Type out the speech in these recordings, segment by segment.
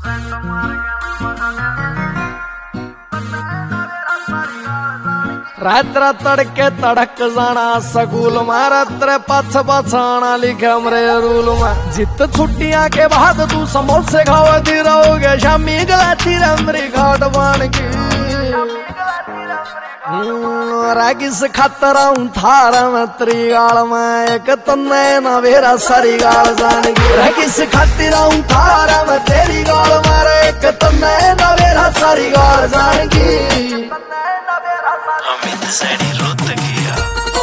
रात तड़के तड़क जाना स्कूल में रात्र पछ पछाना लिखे मरे रूल में जित छुट्टियां के बाद तू समोसे खावती रहोगे शामी गलाती रमरी घाट बन की रागिस खतरा थारा में त्रिगाल में एक तन्ने न वेरा सारी गाल जान की रागिस खतरा थारा में तेरी गाल में एक तन्ने न वेरा सारी गाल जान की अमित सैनी रोत गया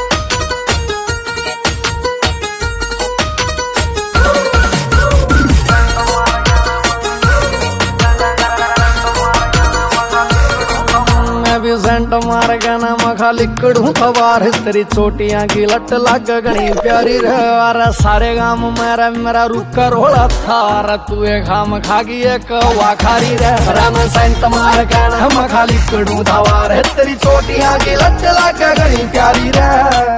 मैं भी सेंट मार गना मखा लिकड़ू खबार तेरी चोटियां की लट लग गणी प्यारी रे सारे गांव मेरा मेरा रुक रोला था रे तू एक खाम खागी एक वाखारी रे मैं सेंट मार गना मखा लिकड़ू खबार तेरी चोटियां की लट लग गणी प्यारी रे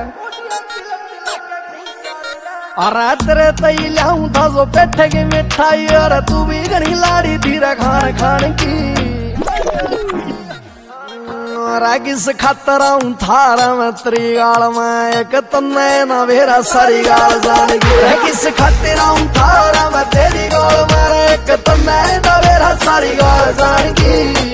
और तेरे तई लाऊं था जो पेठे की मिठाई और तू भी गणी लाड़ी धीरा खान खान की रागिस खतरा थारा में त्रिगाल में एक तन्ने न वेरा सारी गाल जान की रागिस खतरा थारा में तेरी गाल में एक तन्ने न वेरा सारी गाल जान की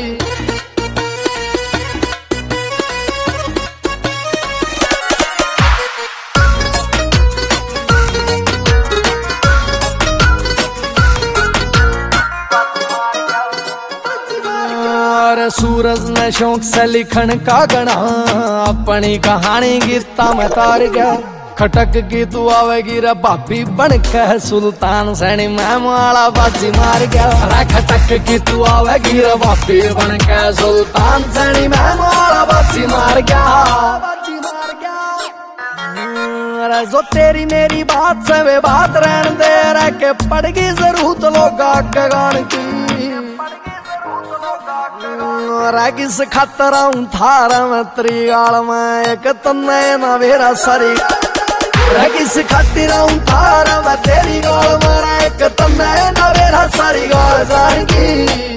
सूरज ने शौक से लिखन का गणा अपनी कहानी गीता में तार गया खटक की तू आवेगी रे भाभी बन के सुल्तान सैनी मैं माला बाजी मार गया खटक की तू आवेगी रे भाभी बन के सुल्तान सैनी मैं माला बाजी मार गया जो तेरी मेरी बात से वे बात रहने दे रहा के पड़गी जरूरत लोग के गान की रागिस खतरा थारा में त्रिगाल में एक तन्ने न वेरा सारी रागिस खतरा थारा में तेरी गाल में एक तन्ने न वेरा सारी गाल जान की